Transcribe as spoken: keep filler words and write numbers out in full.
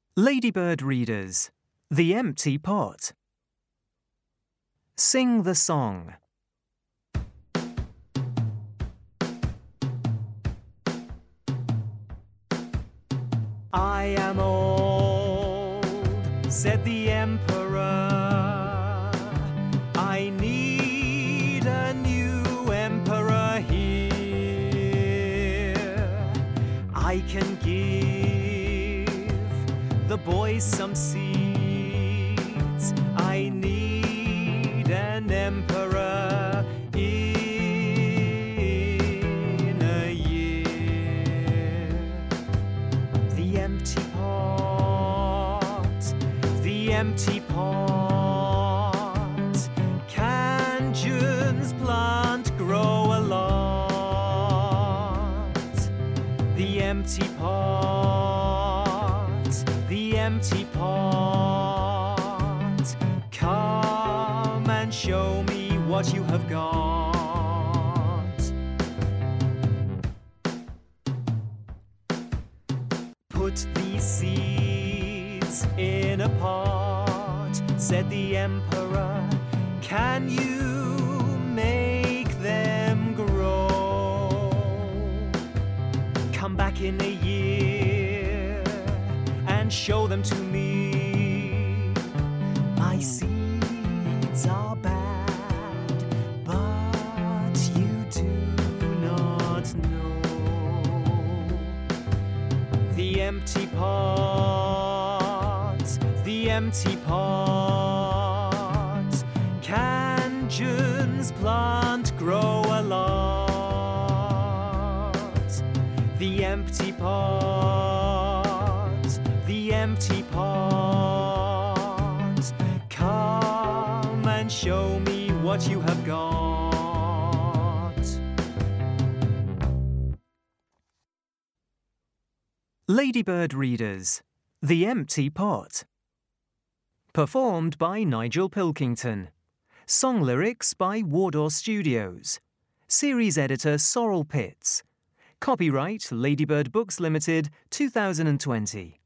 Ladybird readers, The Empty Pot. Sing the song. I am old, said the emperor. I need a new emperor here. I can give the boys some seeds. I need an emperor in a year. The empty pot, the empty pot. Can June's plant grow a lot? The empty pot, the empty pot. Come and show me what you have got. Put these seeds in a pot, said the emperor. Can you make them grow? Come back in a year and show them to me. My seeds are bad, but you do not know. The empty pot, the empty pot. Can June's plant grow a lot? The empty pot, the empty pot. Come and show me what you have got. Ladybird readers, The Empty Pot. Performed by Nigel Pilkington. Song lyrics by Wardour Studios. Series editor Sorrel Pitts. Copyright Ladybird Books Limited, two thousand twenty.